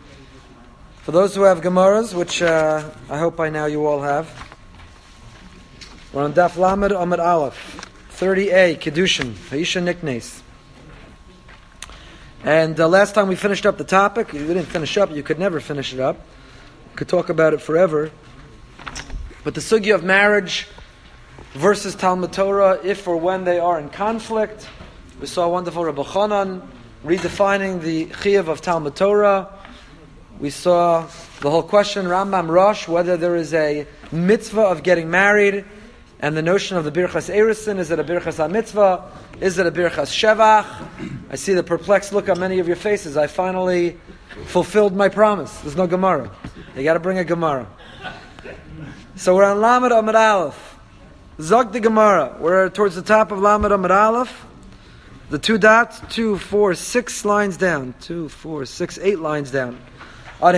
For those who have Gemaras, which I hope by now you all have, we're on Daf Lamed Amud Aleph, 30a, Kedushin, Haisha Niknes. And last time we finished up the topic, we didn't finish up, you could never finish it up. You could talk about it forever. But the sugya of marriage versus Talmud Torah, if or when they are in conflict. We saw a wonderful Rabbi Chanan redefining the chiyuv of Talmud Torah. We saw the whole question, Rambam Rosh, whether there is a mitzvah of getting married, and the notion of the Birchas Erusin, is it a Birchas HaMitzvah? Is it a Birchas Shevach? I see the perplexed look on many of your faces. I finally fulfilled my promise. There's no Gemara. You got to bring a Gemara. So we're on Lamed Amud Aleph. Zog the Gemara. We're towards the top of Lamed Amud Aleph. The 2 dots, 2, 4, 6 lines down. 2, 4, 6, 8 lines down. How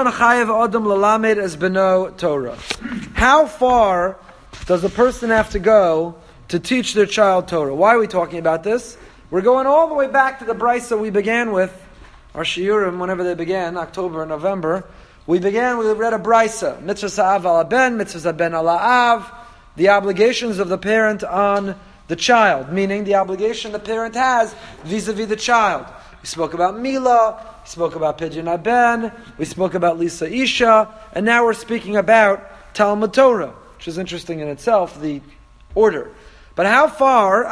far does a person have to go to teach their child Torah? Why are we talking about this? We're going all the way back to the brisa we began with, our shiurim, whenever they began, October and November. We read a brisa, mitzvah sa'av ala ben, mitzvah ben ala av, the obligations of the parent on the child, meaning the obligation the parent has vis-a-vis the child. We spoke about Milah, we spoke about Pidyon HaBen, we spoke about Lisa Isha, and now we're speaking about Talmud Torah, which is interesting in itself, the order. But how far,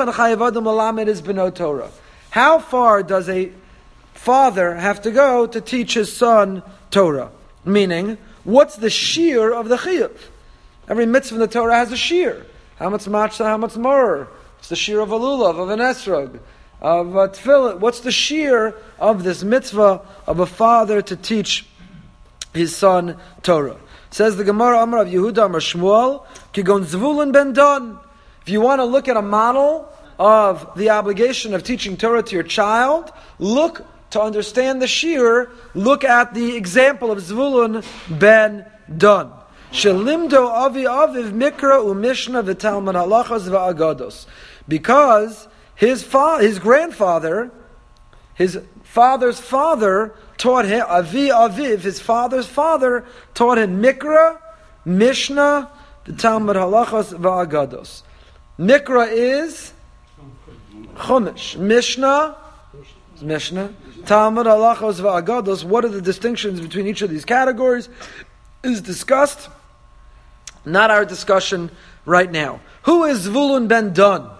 how far does a father have to go to teach his son Torah? Meaning, what's the shear of the chiyuv? Every mitzvah in the Torah has a shear. How much matzah, how much more? It's the shear of a lulav, of an esrog, of a tefillah. What's the shear of this mitzvah of a father to teach his son Torah? Says the Gemara Amar of Yehuda Amar Shmuel, Kigon Zvulun ben Dan. If you want to look at a model of the obligation of teaching Torah to your child, look to understand the shear, look at the example of Zvulun ben Dan. Shelimdo avi aviv mikra u'mishna v'talmud halachas v'agados. Because his grandfather, his father's father, taught him, avi aviv, his father's father, taught him mikra, mishnah, v'talmud halachas v'agados. Mikra is chumash. Mishnah is mishnah. Talmud halachos v'agados. What are the distinctions between each of these categories? Is discussed. Not our discussion right now. Who is Zvulun ben Dan?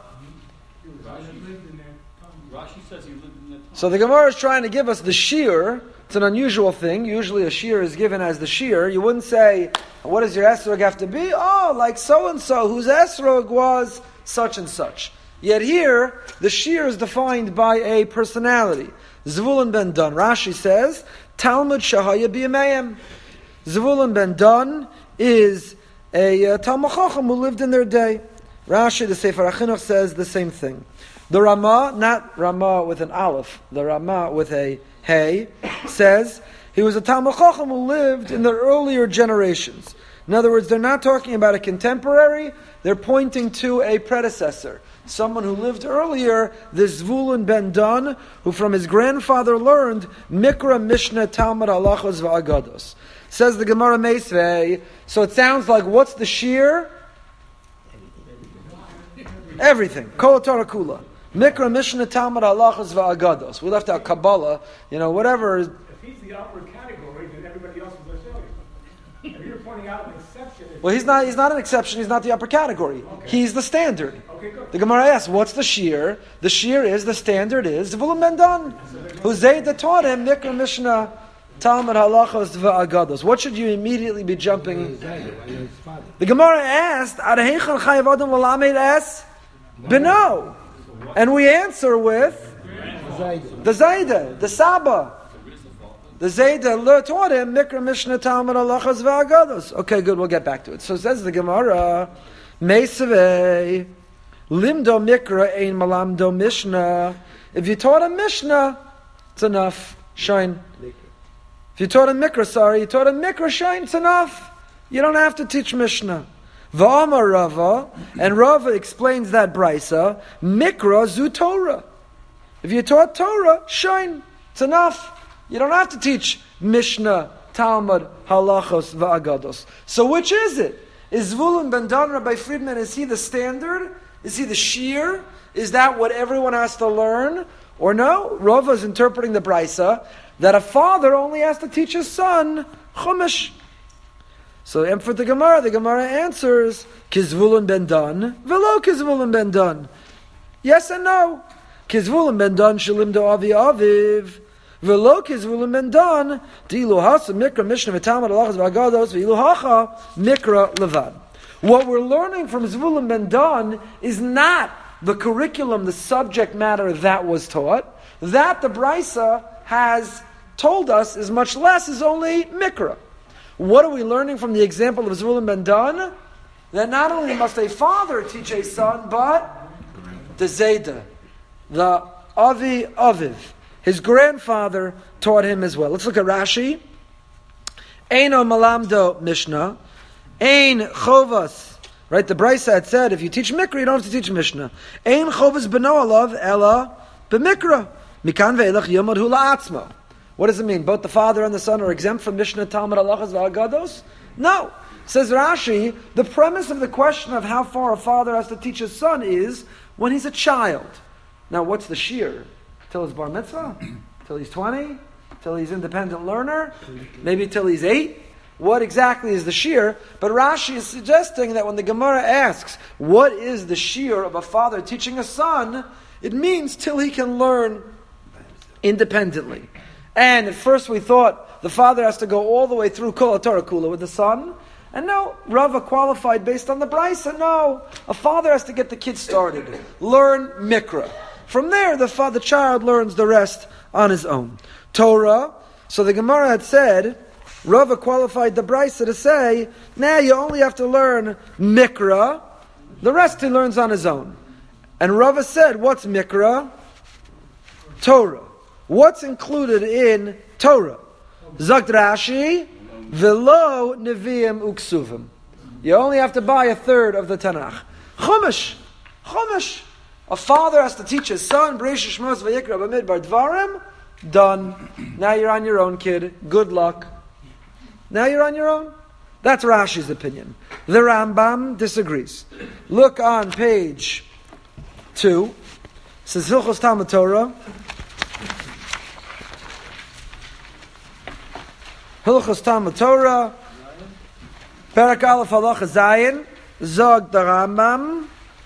So the Gemara is trying to give us the shear. It's an unusual thing. Usually a shear is given as the shear. You wouldn't say, what does your esrog have to be? Oh, like so-and-so, whose esrog was such and such. Yet here, the shear is defined by a personality. Zvulun ben Dan. Rashi says, Talmud shahaya b'yameim. Zvulun ben Dan is a Talmud Chacham who lived in their day. Rashi, the Sefer HaChinuch, says the same thing. The Ramah, not Ramah with an Aleph, the Ramah with a Hey, says he was a Talmud Chacham who lived in the earlier generations. In other words, they're not talking about a contemporary, they're pointing to a predecessor. Someone who lived earlier, this Zvulun ben Dan, who from his grandfather learned Mikra, Mishnah, Talmud, Halachos, V'agados. Says the Gemara Meisvei, so it sounds like, what's the shear? Everything. Kol Torah Kula. Mikra, Mishnah, Talmud, Halachos, V'agados. We left out Kabbalah, whatever. If he's the upper category, then everybody else is a failure. If you're pointing out an exception... Well, he's not an exception, he's not the upper category. Okay. He's the standard. Okay, good. The Gemara asks, what's the shear? The shear is, the standard is, Zvulun ben Dan. Who Zayda taught him, Mikra, Mishnah, Talmud halachos v'agados. What should you immediately be jumping? The Gemara asked, "Adahechan chayav adam l'lamed es beno," and we answer with the Zayda, the Saba. The Zayda taught him Mikra, Mishnah, Talmud halachos v'agados. Okay, good. We'll get back to it. So says the Gemara, Meisavei limdo Mikra ein malamdo Mishnah. If you taught a Mishnah, it's enough. Shine. If you taught a Mikra, shine, it's enough. You don't have to teach Mishnah. V'amar Rava, and Rava explains that brisa, Mikra zu Torah. If you taught Torah, shine, it's enough. You don't have to teach Mishnah, Talmud, Halachos, Va'agados. So which is it? Is Zvulun ben Dan, Rabbi Friedman, is he the standard? Is he the shear? Is that what everyone has to learn? Or no? Rava is interpreting the Brisa that a father only has to teach his son Chumash. So for the Gemara answers, Kizvulun ben Dan, velo Kizvulun ben Dan. Yes and no. Kizvulun ben Dan shalim do avi aviv. Velo Kizvulun ben Dan, dilu hasa mikra mishnah v'talmud halachos v'agados v'ilu hacha mikra levad. What we're learning from Zvulun ben Dan is not the curriculum, the subject matter that was taught. That the Brisa has told us is much less, is only mikra. What are we learning from the example of Zvulun ben Dan? That not only must a father teach a son, but the Zayda, the Avi Aviv, his grandfather taught him as well. Let's look at Rashi. Eino malamdo Mishnah. Ein chovas. Right, the Brisa had said, if you teach Mikra, you don't have to teach Mishnah. Ein chovas beno alav ela b'mikra. Mikan ve'elach yomad hu la'atzmo. What does it mean? Both the father and the son are exempt from Mishnah, Talmud, Halachos, V'agados? No. Says Rashi, the premise of the question of how far a father has to teach his son is when he's a child. Now, what's the shear? Till his bar mitzvah? Till he's 20? Till he's independent learner? Maybe till he's 8? What exactly is the shear? But Rashi is suggesting that when the Gemara asks, what is the shear of a father teaching a son? It means till he can learn independently. And at first we thought the father has to go all the way through Kol HaTorah Kula with the son. And no, Rava qualified based on the Brisa. No, a father has to get the kid started. Learn Mikra. From there, the child learns the rest on his own. Torah, so the Gemara had said, Rava qualified the Brisa to say, you only have to learn Mikra. The rest he learns on his own. And Rava said, what's Mikra? Torah. What's included in Torah? Zakt Rashi, velo neviim uksuvim. You only have to buy a third of the Tanakh. Chumash. A father has to teach his son, B'rishis Shmos v'yikra b'midbar dvarim. Done. Now you're on your own, kid. Good luck. Now you're on your own. That's Rashi's opinion. The Rambam disagrees. Look on page 2. It says Hilchos Talmud Torah. Hilchos Talmud Torah, Perak Aleph Halacha Zayin, Zog the Rambam.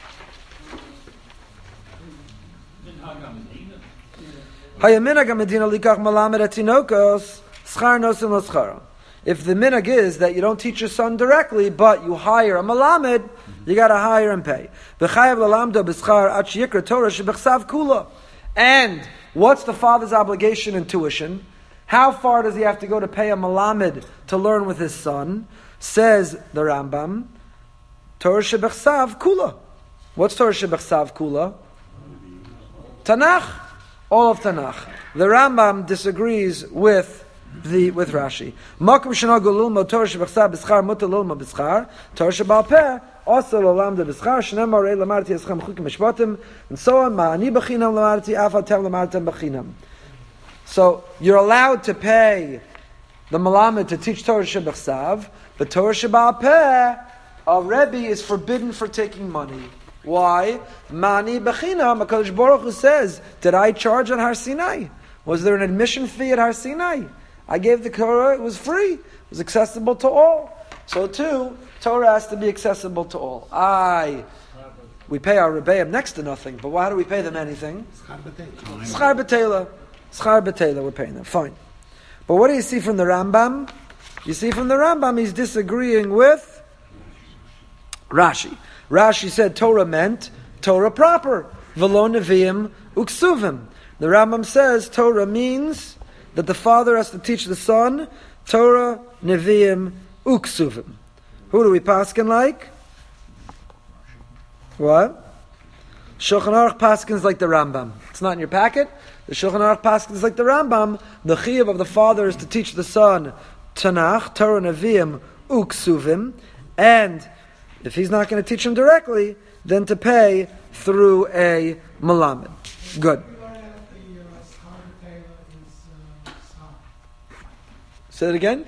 Hayaminag Medina Likach Malamed Etinokos Schar Nosim L'Schara. If the minhag is that you don't teach your son directly, but you hire a malamed, you got to hire and pay. V'chayav lalamdo b'schar at sheyikra Torah shebechsav kula. And what's the father's obligation in tuition? How far does he have to go to pay a malamed to learn with his son? Says the Rambam, Torah shebechsav kula. What's Torah shebechsav kula? Tanakh. All of Tanakh. The Rambam disagrees with Rashi. Makom shenagu lilmod Torah shebechsav b'schar mutar lilmod b'schar. Torah shebal peh also lalamda b'schar. Shneimar rei lamarti eschem chukim mishpatim. And so on. Ma'ani b'chinam lamarti af atem lamartem b'chinam. So you're allowed to pay the malamed to teach Torah shebechsav, but Torah shebal peh, a Rebbe is forbidden for taking money. Why? Mani b'chinam. HaKadosh Baruch Hu says, did I charge on Har Sinai? Was there an admission fee at Har Sinai? I gave the Torah, it was free. It was accessible to all. So too, Torah has to be accessible to all. We pay our Rebbeim next to nothing, but why do we pay them anything? Schar b'teila, we're paying them. Fine. But what do you see from the Rambam? You see from the Rambam, he's disagreeing with Rashi. Rashi said Torah meant Torah proper. V'lo neviim uksuvim. The Rambam says Torah means that the father has to teach the son Torah, neviim, uksuvim. Who do we paskin like? What? Shulchan Aruch paskins like the Rambam. It's not in your packet. The Shulchan Aruch paskins like the Rambam. The chiyuv of the father is to teach the son Tanakh, Torah, neviim, uksuvim, and if he's not going to teach him directly, then to pay through a malamed. Good. Say it again.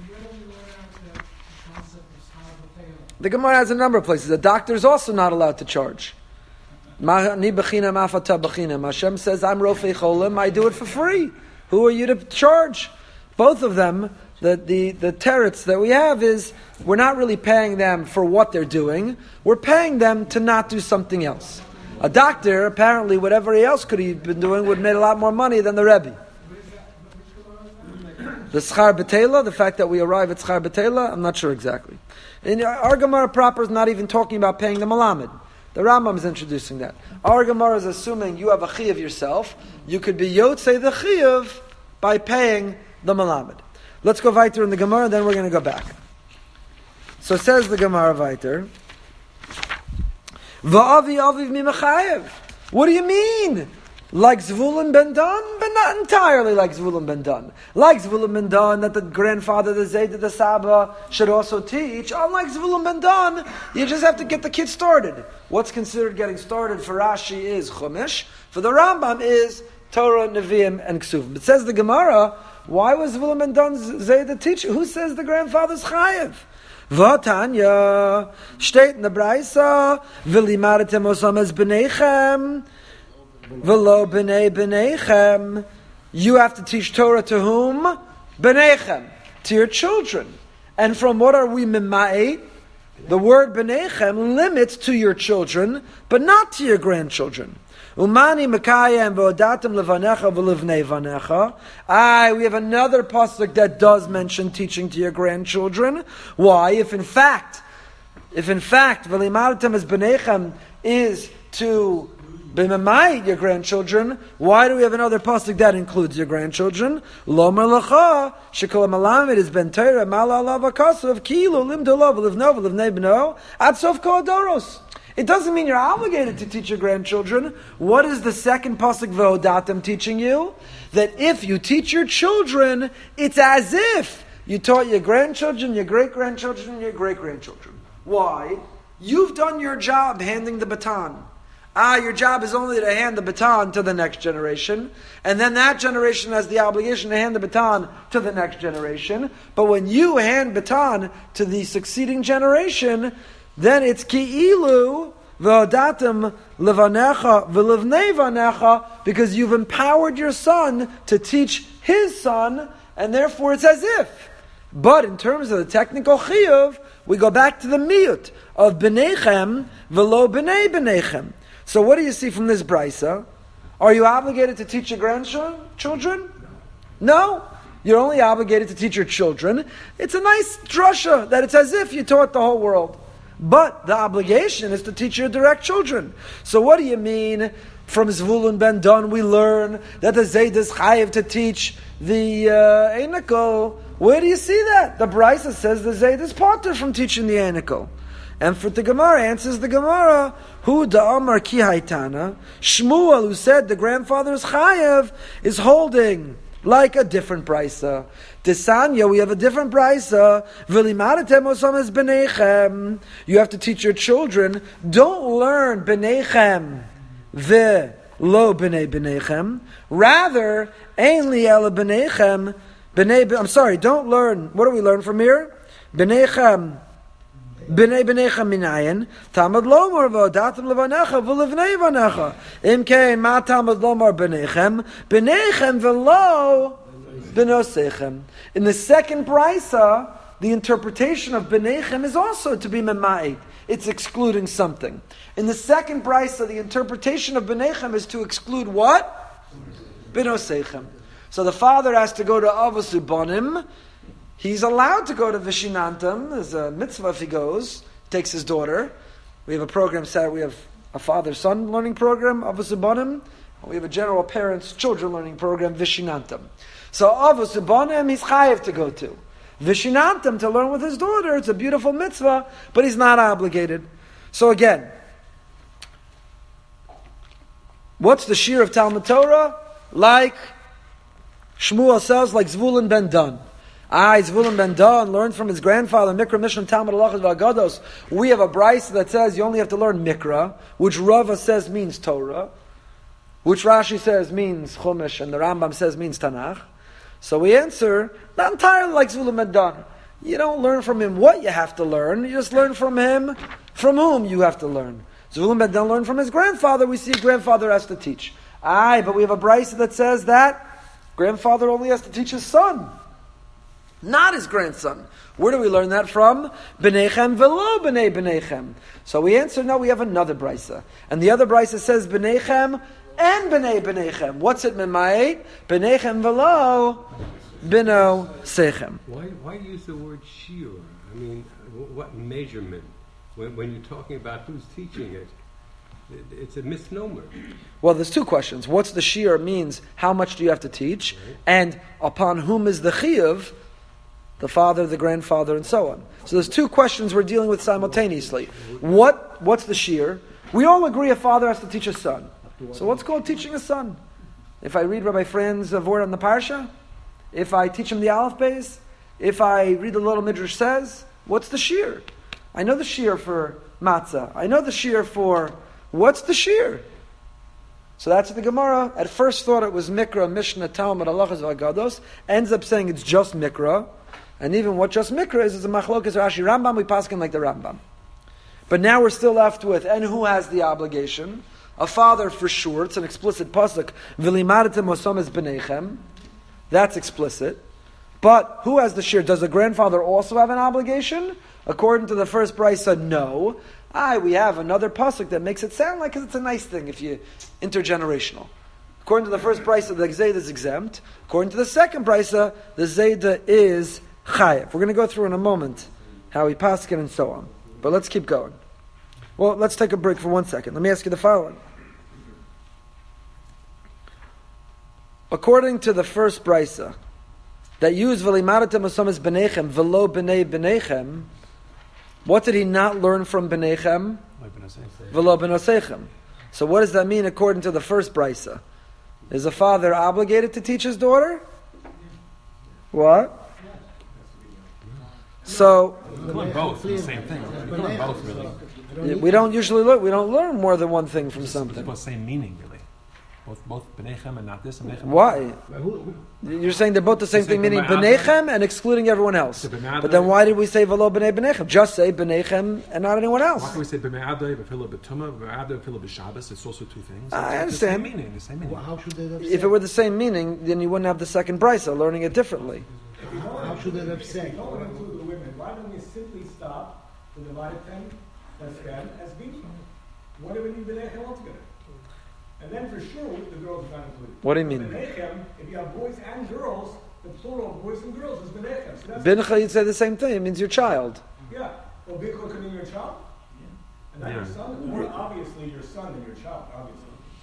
The Gemara has a number of places. A doctor is also not allowed to charge. Hashem says, I'm Rofei Cholim, I do it for free. Who are you to charge? Both of them, the teretz that we have is, we're not really paying them for what they're doing, we're paying them to not do something else. A doctor, apparently, whatever he else could have been doing, would have made a lot more money than the Rebbe. The Schar B'Teila, the fact that we arrive at Schar B'Teila, I'm not sure exactly. And our Gemara proper is not even talking about paying the Malamed. The Rambam is introducing that. Our Gemara is assuming you have a Chiyuv yourself. You could be Yotzei the Chiyuv by paying the Malamed. Let's go weiter in the Gemara, then we're going to go back. So says the Gemara weiter. Va'avi aviv mimachayev. What do you mean? Like Zvulun ben Dan, but not entirely like Zvulun ben Dan. Like Zvulun ben Dan, that the grandfather, the Zayd, the Saba should also teach. Unlike Zvulun ben Dan, you just have to get the kid started. What's considered getting started for Rashi is Chumash. For the Rambam is Torah, Nevi'im, and Ksuvim. It says the Gemara, why was Zvulun ben Dan Zayd the teacher? Who says the grandfather's Chayev? V'tanya, steht in the Braisa, v'limaratem osam es b'neichem, v'lo b'nei b'neichem. You have to teach Torah to whom? B'neichem, to your children. And from what are we mima'et? The word b'neichem limits to your children, but not to your grandchildren. Umani Mekayem v'odatem levanecha v'livnei vanecha. We have another pasuk that does mention teaching to your grandchildren. Why? If in fact v'limartem es b'neichem is to b'mamayit your grandchildren, why do we have another pasuk that includes your grandchildren? Lomer lecha shekol malamed is ben Torah mala alav akasav kilu limdu lo v'livno v'livnei b'no ad sof kol adoros. It doesn't mean you're obligated to teach your grandchildren. What is the second pasuk v'odatem teaching you? That if you teach your children, it's as if you taught your grandchildren, your great-grandchildren, and your great-grandchildren. Why? You've done your job handing the baton. Your job is only to hand the baton to the next generation, and then that generation has the obligation to hand the baton to the next generation. But when you hand baton to the succeeding generation, then it's ki'ilu v'odatem levanecha v'livnei vanecha, because you've empowered your son to teach his son, and therefore it's as if. But in terms of the technical chiyuv, we go back to the miyut of b'neichem v'lo b'nei b'neichem. So what do you see from this brisa? Are you obligated to teach your grandchildren? No. You're only obligated to teach your children. It's a nice drasha that it's as if you taught the whole world. But the obligation is to teach your direct children. So what do you mean? From Zvulun ben Dan we learn that the Zayd is chayiv to teach the Einikel. Where do you see that? The Brisa says the Zayd is parted from teaching the Einikel. And for the Gemara, answers the Gemara, Hu da'amar ki haitana, Shmuel, who said the grandfather is chayiv, is holding like a different brisa. Desanya, we have a different brisa. V'limaratem osam es b'neichem. You have to teach your children. Don't learn b'neichem v'lo b'nei b'neichem. Rather, ein li ela b'neichem. Don't learn. What do we learn from here? B'neichem. B'nei b'neichem minayin. Tamad lomar v'odatem levanecha v'livnei vanecha. Imkein ma tamad lomar b'neichem. B'neichem v'lo b'nosechem. In the second brisa, the interpretation of b'neichem is also to be mema'it. It's excluding something. In the second brisa, the interpretation of b'neichem is to exclude what? B'nosechem. So the father has to go to Avos Ubanim. He's allowed to go to Vishinantam. There's a mitzvah if he goes. Takes his daughter. We have a program set. We have a father-son learning program, Avos Ubanim. We have a general parents-children learning program, Vishinantam. So Avos Ubanim, he's chayiv to go to. Vishinantam, to learn with his daughter, it's a beautiful mitzvah, but he's not obligated. So again, what's the shir of Talmud Torah? Like Shmuel says, like Zvulun ben Dan. Zvulun ben Dan learned from his grandfather, Mikra, Mishnah, Talmud, Halachos, V'Agados. We have a brisa that says you only have to learn Mikra, which Rava says means Torah, which Rashi says means Chumash, and the Rambam says means Tanakh. So we answer, not entirely like Zvulun ben Dan. You don't learn from him what you have to learn. You just learn from him from whom you have to learn. Zvulun ben Dan learned from his grandfather. We see grandfather has to teach. But we have a brisa that says that grandfather only has to teach his son, not his grandson. Where do we learn that from? B'neichem velo b'nei b'neichem. So we answer, no, we have another brisa. And the other brisa says b'neichem and b'nei b'neichem. What's it memayit? B'neichem velo b'no sechem. Why use the word shiur? I mean, what measurement? When you're talking about who's teaching it, it's a misnomer. Well, there's two questions. What's the shiur means, how much do you have to teach? Right. And upon whom is the chiyuv? The father, the grandfather, and so on. So there's two questions we're dealing with simultaneously. What's the shiur? We all agree a father has to teach a son. So what's called teaching a son? If I read Rabbi Fran's word on the parsha, if I teach him the Aleph Beis, if I read the little Midrash says, what's the shiur? I know the shiur for matzah. I know the shiur for, what's the shiur? So that's what the Gemara at first thought it was Mikra, Mishnah, Talmud, Halachos, Vagados, ends up saying it's just Mikra. And even what just Mikra is a Machlokas Rashi Rambam, we paskin like the Rambam. But now we're still left with, and who has the obligation? A father for sure, it's an explicit pasuk, V'limadatem osames b'neichem. That's explicit. But who has the shiur? Does the grandfather also have an obligation? According to the first brisa, no. We have another pasuk that makes it sound like it's a nice thing if you intergenerational. According to the first brisa, the Zayda is exempt. According to the second brisa, the Zayda is chayev. We're going to go through in a moment how we paskin and so on. But let's keep going. Well, let's take a break for 1 second. Let me ask you the following. According to the first brisa, that used v'limadatem osames b'neichem v'lo b'nei b'neichem, what did he not learn from b'neichem? V'lo b'nosechem. So what does that mean according to the first brisa? Is a father obligated to teach his daughter? What? So we learn both, the same thing. We learn both, really. We don't usually learn. We don't learn more than one thing from something. It's both same meaning, really. Both b'neichem and not this. And b'neichem. Why? You're saying they're both the same thing, meaning b'neichem and excluding everyone else. But then why did we say v'lo b'nei b'neichem? Just say b'neichem and not anyone else. Why can we say b'me'adai, b'filo b'tumah, b'me'adai, b'filo b'shabbos? It's also two things. I understand. The same meaning. Well, how should they have said? If it were the same meaning, then you wouldn't have the second brisa learning it differently. How should they have said? Don't include the women. Why don't we simply stop the divided thing as them as being? Why do we need b'neichem altogether? And then for sure, the girls are not included. What do you mean? B'neichem, if you have boys and girls, the plural of boys and girls is b'neichem. So Bincha, you'd say the same thing. It means your child. Yeah. Well, bincha could mean your child. And not your son. More obviously your son than your child, obviously.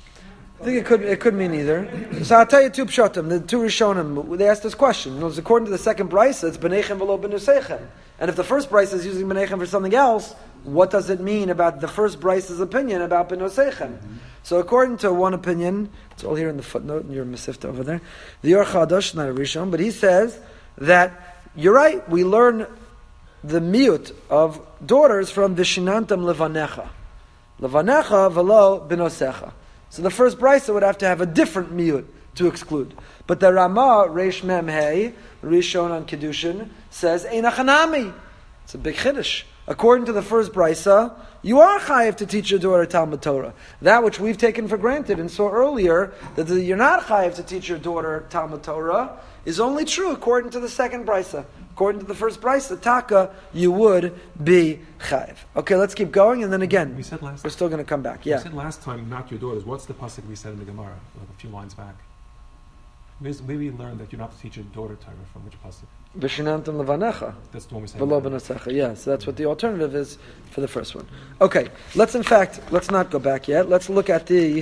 I think it could mean either. So I'll tell you two pshatim, the two Rishonim, they asked this question. According to the second brisa, it's b'neichem v'lo b'nosechem. And if the first brisa is using b'neichem for something else, what does it mean about the first brisa's opinion about b'nosechem? So according to one opinion, it's all here in the footnote in your Masifta over there, the Or Chadash, not a Rishon, but he says that you're right, we learn the miut of daughters from Vishinantam levanecha. Levanecha v'lo b'nosecha. So the first brisa would have to have a different miut to exclude. But the Rama, Reish Mem Hey, Rishon on Kedushin, says, Einachanami. It's a big chiddush. According to the first brisa, you are chayiv to teach your daughter Talmud Torah. That which we've taken for granted and saw earlier, that you're not chayiv to teach your daughter Talmud Torah, is only true according to the second brisa. According to the first brisa, Taka, you would be chayiv. Okay, let's keep going, and then again, we're still going to come back. Yeah. We said last time, not your daughters. What's the pasuk we said in the Gemara, like a few lines back? Maybe we learned that you're not to teach your daughter Torah from which pasuk? Vishinantam levanecha. That's the one we said. V'lo b'nosecha. Yeah, so that's what the alternative is for the first one. Okay, let's not go back yet. Let's look at the...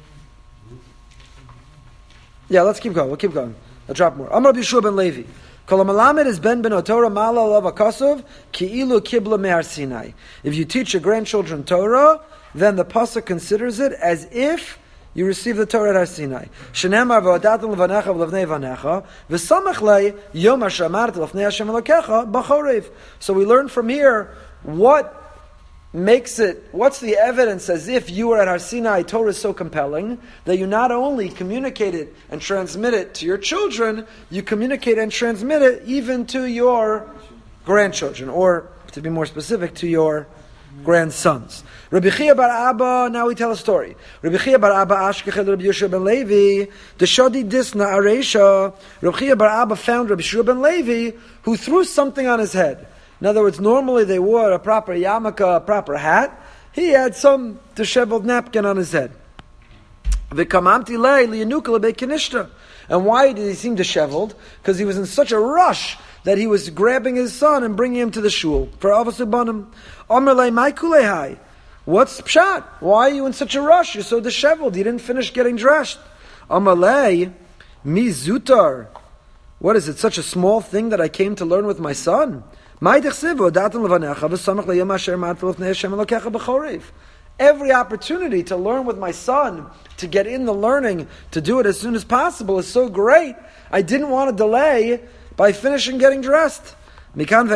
Yeah, let's keep going. We'll keep going. I'll drop more. Amar B'Yeshua ben Levi. Kol ha'malamed is ben Torah ma'ala alav hakasuv ki'ilu kibla me'ar Sinai. If you teach your grandchildren Torah, then the pasuk considers it as if you receive the Torah at Har Sinai. Shenemar v'odatem levanecha v'levnei vanecha v'samach lei yom ha'shamarta lefnei Hashem Elokecha b'chorev. So we learn from here what makes it, what's the evidence as if you were at Har Sinai, Torah is so compelling that you not only communicate it and transmit it to your children, you communicate and transmit it even to your grandchildren, or to be more specific, to your grandsons. Rabbi Chia bar Abba, now we tell a story. Rabbi Chia bar Abba ashkechel Rabbi Yeshua ben Levi, the shadi disna aresha. Rabbi Chia bar Abba found Rabbi Yeshua ben Levi, who threw something on his head. In other words, normally they wore a proper yarmulke, a proper hat. He had some disheveled napkin on his head. And why did he seem disheveled? Because he was in such a rush that he was grabbing his son and bringing him to the shul. For Avasubanim. What's pshat? Why are you in such a rush? You're so disheveled. You didn't finish getting dressed. Amalei, mi zutar. What is it? Such a small thing that I came to learn with my son? Every opportunity to learn with my son, to get in the learning, to do it as soon as possible is so great. I didn't want to delay by finishing getting dressed. From then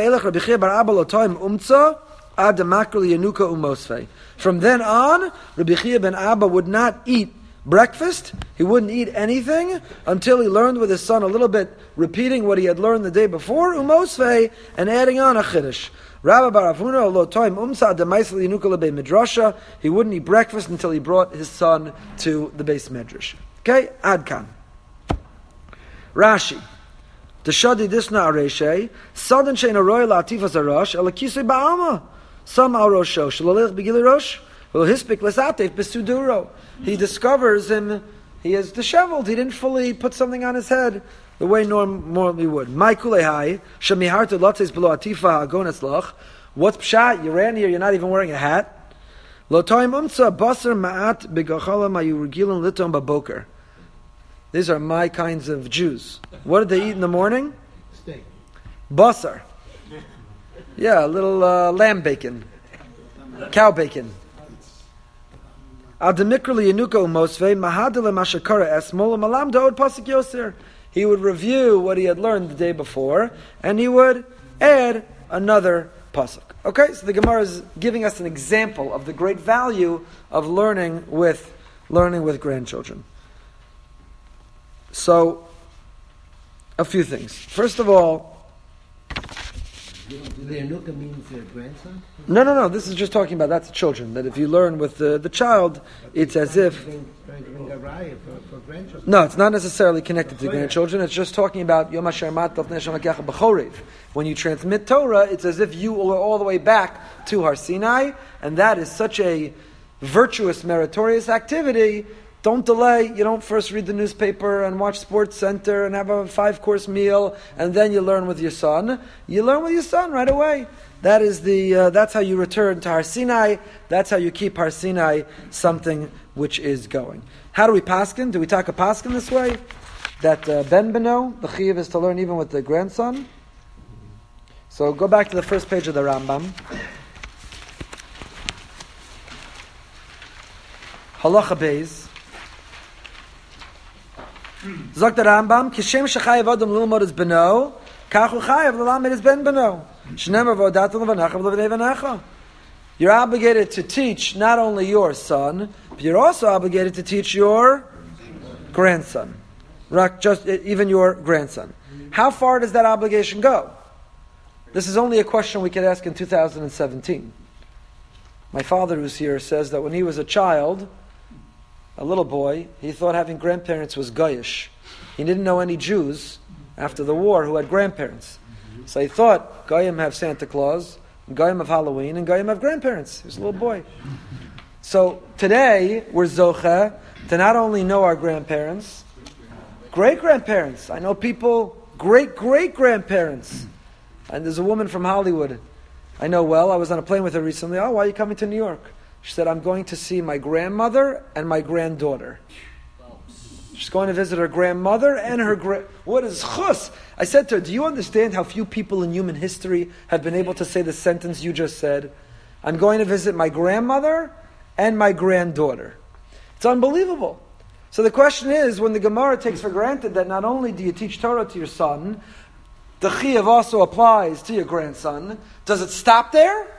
on, Rabbi Chia ben Abba would not eat breakfast. He wouldn't eat anything until he learned with his son a little bit, repeating what he had learned the day before, umosvei, and adding on a chiddush. Rabbi bar Avuna lo toim umsa demaisel yinuka lebe midrasha. He wouldn't eat breakfast until he brought his son to the base medrash. Okay, Adkan. Rashi. The shadi disna areshe sudden shein aroy la'atifas arash elakisei ba'alma some arosho shalalech begili rosh well hispik lesatef besuduro. He discovers him. He is disheveled. He didn't fully put something on his head the way normally would. My kulehai shemihartu latzes below atifa agonetzlach. What's pshat? You ran here. You're not even wearing a hat. Lo toim umtza basar ma'at begachala mayurgilin litom baboker. These are my kinds of Jews. What did they eat in the morning? Steak. Basar. Yeah, a little lamb bacon. Cow bacon. He would review what he had learned the day before, and he would add another pasuk. Okay, so the Gemara is giving us an example of the great value of learning with grandchildren. So, a few things. First of all, The Yanuka means grandson? No. This is just talking about that's children. That if you learn with the child, it's as if. Trying to bring a raya for grandchildren. No, it's not necessarily connected to grandchildren. It's just talking about Yom Asher Mat Tov Neshama Kecha B'chorev. When you transmit Torah, it's as if you were all the way back to Har Sinai, and that is such a virtuous, meritorious activity. Don't delay. You don't first read the newspaper and watch Sports Center and have a 5-course meal, and then you learn with your son. You learn with your son right away. That is that's how you return to Har Sinai. That's how you keep Har Sinai something which is going. How do we paskin? Do we talk a paskin this way? That ben beno, the chiyuv is to learn even with the grandson. So go back to the first page of the Rambam. Halacha Beis. Zok the Rambam, Kishem shechayev adam lilmod es beno, kach hu chayev l'lamed es ben beno. Shneimar v'odat l'vanacha v'levnei v'nacha. You're obligated to teach not only your son, but you're also obligated to teach your grandson. Just even your grandson. How far does that obligation go? This is only a question we could ask in 2017. My father, who's here, says that when he was a child, a little boy, he thought having grandparents was goyish. He didn't know any Jews after the war who had grandparents. So he thought goyim have Santa Claus, goyim have Halloween, and goyim have grandparents. He was a little boy. So today, we're zocha to not only know our grandparents, great-grandparents. I know people, great-great-grandparents. And there's a woman from Hollywood I know well. I was on a plane with her recently. Oh, why are you coming to New York? She said, I'm going to see my grandmother and my granddaughter. She's going to visit her grandmother and her What is chus? I said to her, do you understand how few people in human history have been able to say the sentence you just said? I'm going to visit my grandmother and my granddaughter. It's unbelievable. So the question is, when the Gemara takes for granted that not only do you teach Torah to your son, the chiyuv also applies to your grandson, does it stop there?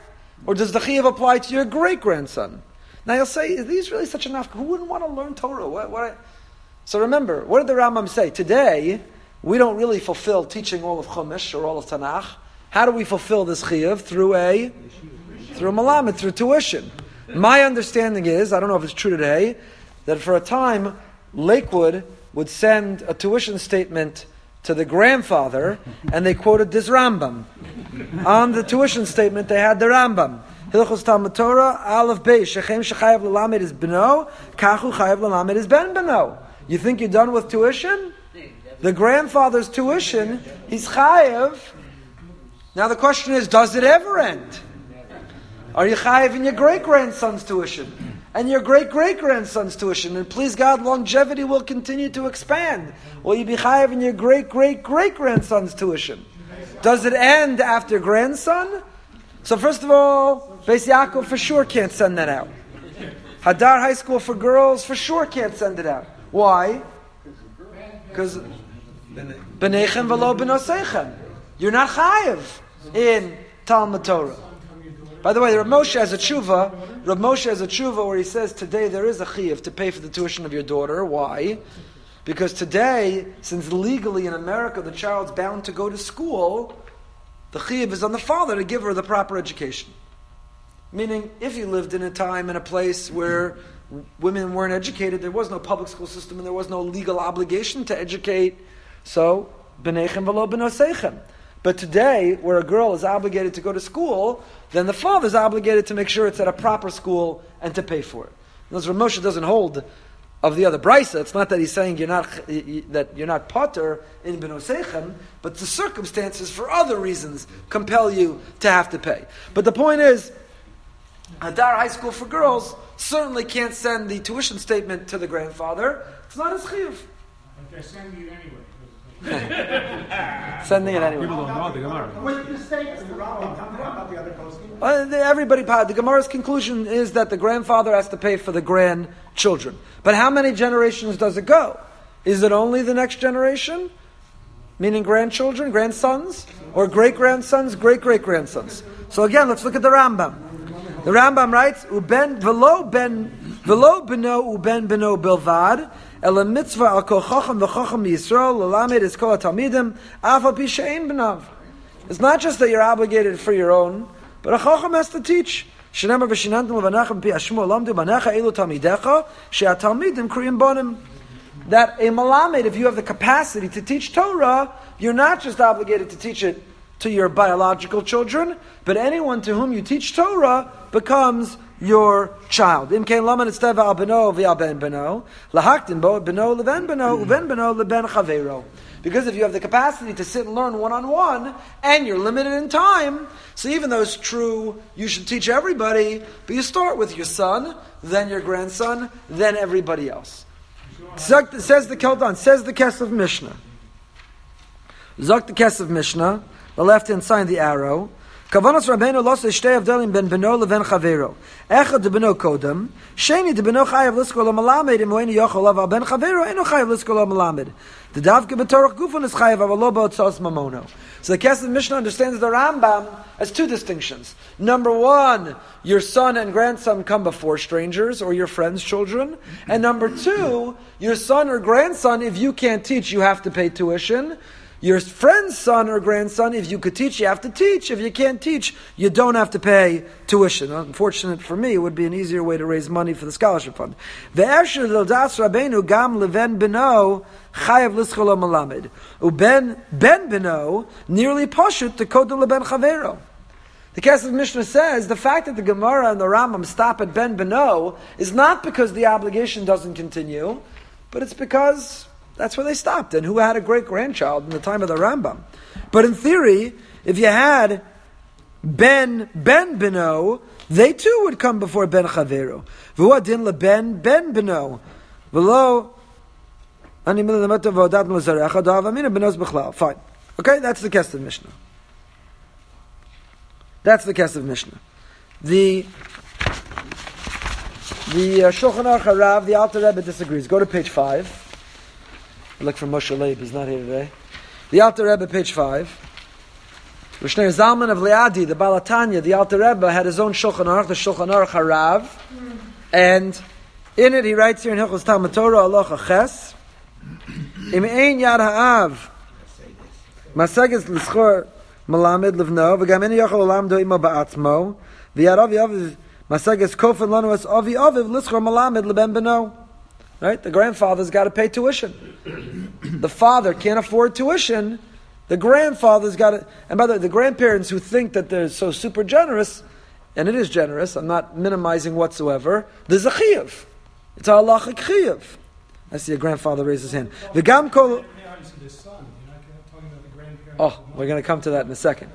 Or does the chiyuv apply to your great-grandson? Now you'll say, is these really such enough? Who wouldn't want to learn Torah? So remember, what did the Rambam say? Today, we don't really fulfill teaching all of Chumash or all of Tanakh. How do we fulfill this chiyuv? Through a malamed, through tuition. My understanding is, I don't know if it's true today, that for a time, Lakewood would send a tuition statement to the grandfather, and they quoted this Rambam. On the tuition statement, they had the Rambam. Hilchos Talmud Torah, Aleph Beis, Shechem Shechayev L'Lamed is Beno, Kachu Chayev L'Lamed is Ben Beno. You think you're done with tuition? The grandfather's tuition, he's Chayev. Now the question is, does it ever end? Are you Chayev in your great-grandson's tuition? And your great-great-grandson's tuition? And please God, longevity will continue to expand. Will you be Chayev in your great-great-great-grandson's tuition? Does it end after grandson? So first of all, Beis Yaakov for sure can't send that out. Hadar High School for Girls for sure can't send it out. Why? Because B'neichem v'lo b'nosechem. You're not chayev in Talmud Torah. By the way, Rav Moshe has a tshuva where he says today there is a chiyuv to pay for the tuition of your daughter. Why? Because today, since legally in America the child's bound to go to school, the chiyuv is on the father to give her the proper education. Meaning, if you lived in a time and a place where women weren't educated, there was no public school system and there was no legal obligation to educate, so, b'neichem v'lo b'nosechem. But today, where a girl is obligated to go to school, then the father is obligated to make sure it's at a proper school and to pay for it. Notice Rav Moshe doesn't hold of the other brisa. It's not that he's saying that you're not potter in b'nosechem, but the circumstances for other reasons compel you to have to pay. But the point is, Hadar High School for Girls certainly can't send the tuition statement to the grandfather. It's not his chiyuv. But they're sending it anyway. Sending it anyway. People don't know the Gemara. With the statement, about the other posting? The Gemara's conclusion is that the grandfather has to pay for the grandchildren. But how many generations does it go? Is it only the next generation? Meaning grandchildren, grandsons? Or great-grandsons, great-great-grandsons? So again, let's look at the Rambam. The Rambam writes, "Uben velo beno uben beno bilvad, ela mitzvah al kol chacham v'chacham Yisrael l'lamed es kol talmidim af al pi she'ein benav." It's not just that you're obligated for your own, but a chacham has to teach. Shenemar v'shinantim levanachem pi ashmu lamdu banecha elu talmidecha she'atalmidim kriyim bonim. That a malamed, if you have the capacity to teach Torah, you're not just obligated to teach it to your biological children, but anyone to whom you teach Torah becomes your child. So again, let's look at the Rambam. Because if you have the capacity to sit and learn one-on-one, and you're limited in time, so even though it's true, you should teach everybody, but you start with your son, then your grandson, then everybody else. Says the Keldan, says the Kesef Mishnah. Zok the Kesef Mishnah, the left-hand side of the arrow. Kavanos Rabbeinu los shtei avdelim ben beno leven chavero. Echad de beno kodem, sheni de beno chayav liskol malamed im oinu yochol av ben chavero eno chayav liskol malamed. The davke betorach gufon is chayav avalo ba'otzos mamono. So the Kesef Mishnah understands the Rambam as two distinctions. Number one, your son and grandson come before strangers or your friend's children. And number two, your son or grandson, if you can't teach, you have to pay tuition. Your friend's son or grandson, if you could teach, you have to teach. If you can't teach, you don't have to pay tuition. Unfortunate for me, it would be an easier way to raise money for the scholarship fund. Ve'esher l'das Rabbeinu gam leven beno chayav lischol malamed. Uben ben beno nearly pashut to kodem leben chavero. The Kesef Mishnah says the fact that the Gemara and the Rambam stop at ben beno is not because the obligation doesn't continue, but it's because that's where they stopped. And who had a great-grandchild in the time of the Rambam? But in theory, if you had Ben Beno, they too would come before Ben Chavero. V'hu adin leben Ben Beno. V'lo ani milameto v'odat m'lezarecha da'av amina benos b'chlal. Fine. Okay, that's the Kesef Mishnah. That's the Kesef Mishnah. The Shulchan Aruch Harav, the Alter Rebbe disagrees. Go to page 5. Look for Moshe Leib, he's not here today. The Alter Rebbe, page 5. Rishner Zalman of Liadi, the Balatanya, the Alter Rebbe, had his own Shulchan Aruch, the Shulchan Aruch Harav, and in it he writes here in Hilchos Talmud Torah, Halacha Ches, Im Ein Yad Ha'av, Maseges L'schor Malamed Livno, V'gam Eni Yochel Olamdo Imo Ba'atzmo, V'yad Avi Aviv, Maseges Kofen Lanu Es Avi Aviv, L'schor Malamed L'ben Beno. Right? The grandfather's got to pay tuition. The father can't afford tuition. The grandfather's got to... And by the way, the grandparents who think that they're so super generous, and it is generous, I'm not minimizing whatsoever, there's a chiyuv. It's a halachic chiyuv. I see a grandfather raise his hand. The gam kol... Oh, we're going to come to that in a second.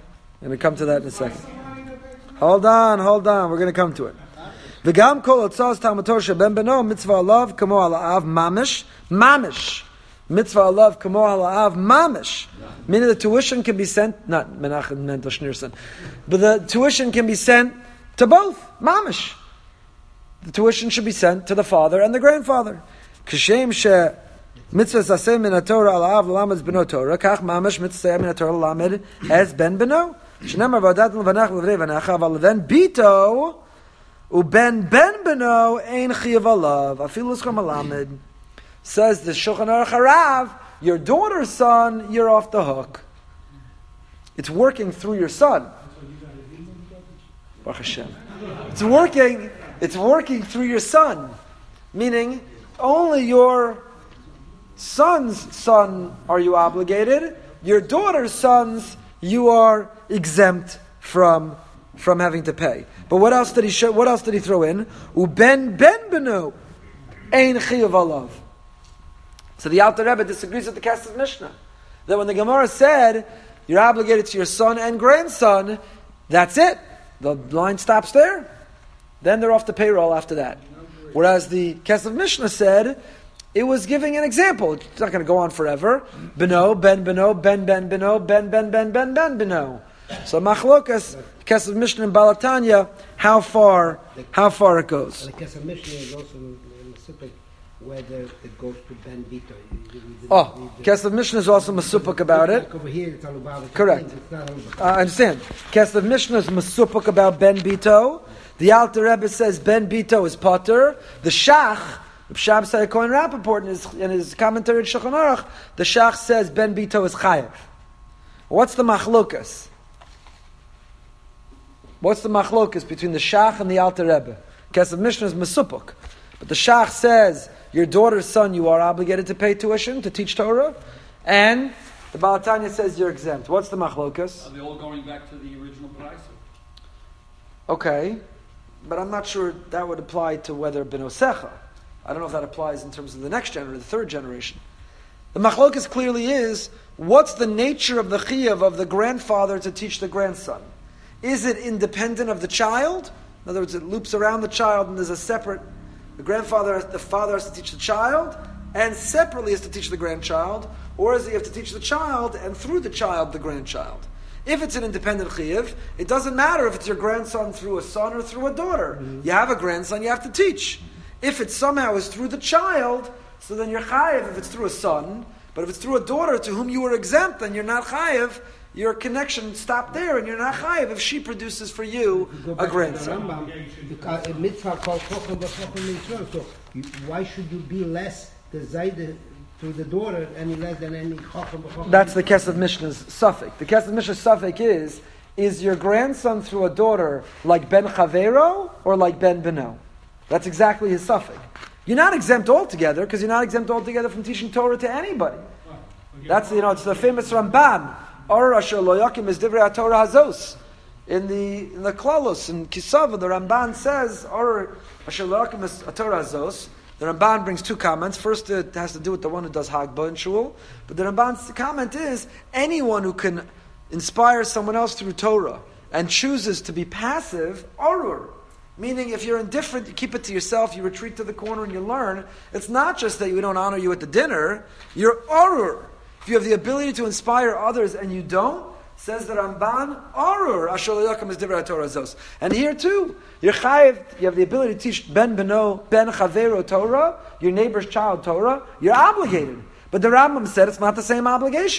Hold on. We're going to come to it. V'gam kol otzos Talmud Torah sheben beno mitzvah alav kamo ala'av mamish. Mitzvah alav kamo ala'av mamish. Meaning the tuition can be sent, not Menachem Mendel Schneerson, but the tuition can be sent to both, mamish. The tuition should be sent to the father and the grandfather. Kishem she mitzvah zaseh min haTorah ala'av l'lamed beno Torah, kach mamish mitzvah min haTorah l'lamed es ben beno. Shenemar v'adat l'vanach l'vrei v'nacha, aval then bito uben ben beno ein chiyav alav afilu l'schor malamed. Says the Shulchan Aruch Harav, your daughter's son, you're off the hook. It's working through your son. Baruch Hashem. It's working through your son. Meaning, only your son's son are you obligated. Your daughter's sons, you are exempt from having to pay. But what else did he show? What else did he throw in? Uben ben beno ein chiyav alav. So the Alter Rebbe disagrees with the Kesef Mishnah. That when the Gemara said, you're obligated to your son and grandson, that's it. The line stops there. Then they're off the payroll after that. Whereas the Kesef Mishnah said, it was giving an example. It's not going to go on forever. Beno, ben beno, ben ben beno, ben ben ben ben ben beno. So machlokas, Kesef Mishnah and Balatanya, how far it goes. The Kesef Mishnah is also specific whether it goes to Ben Bito. Kesef Mishnah is also masupuk about it. Like over here, it's all about it. Correct. It's not all about I understand. Kesef Mishnah is masupuk about Ben Bito. The Alter Rebbe says Ben Bito is potter. The Shach, Shab Sai Cohen Rappaport in his commentary on Shulchan Aruch, the Shach says Ben Bito is chayev. What's the machlokas? What's the machlokas between the Shach and the Alter Rebbe? Kesef Mishnah is masupuk. But the Shach says, your daughter's son, you are obligated to pay tuition, to teach Torah. And the Balatanya says you're exempt. What's the machlokas? Are they all going back to the original Braisa? Okay. But I'm not sure that would apply to whether Benosecha. I don't know if that applies in terms of the next generation, the third generation. The machlokas clearly is, what's the nature of the chiyuv of the grandfather to teach the grandson? Is it independent of the child? In other words, it loops around the child and there's a separate... The father has to teach the child, and separately has to teach the grandchild, or is he have to teach the child, and through the child, the grandchild? If it's an independent chiyuv, it doesn't matter if it's your grandson through a son or through a daughter. Mm-hmm. You have a grandson, you have to teach. If it somehow is through the child, so then you're chayiv if it's through a son, but if it's through a daughter to whom you were exempt, then you're not chayiv. Your connection stopped there, and you're not chayiv if she produces for you a grandson. So why should you be less the zayde to the daughter any less than any chacham? That's the Kesef Mishnah's suffix. The Kesef Mishnah's suffix is your grandson through a daughter like Ben Chavero or like Ben Beno? That's exactly his suffix. You're not exempt altogether because you're not exempt altogether from teaching Torah to anybody. That's it's the famous Ramban. Or Asher Lo Yakim is Divrei HaTorah Hazos. In the Klalos, in Kisava, the Ramban says, Or Asher Lo Yakim is HaTorah Hazos. The Ramban brings two comments. First, it has to do with the one who does Hagbah in Shul. But the Ramban's comment is, anyone who can inspire someone else through Torah and chooses to be passive, Orur. Meaning, if you're indifferent, you keep it to yourself, you retreat to the corner and you learn. It's not just that we don't honor you at the dinner, you're Orur. If you have the ability to inspire others and you don't, says the Ramban, Arur, Asher Lo Yakim is Divrei HaTorah Zos. And here too, you're chayiv, you have the ability to teach Ben Beno, Ben Chavero Torah, your neighbor's child Torah, you're obligated. But the Rambam said it's not the same obligation.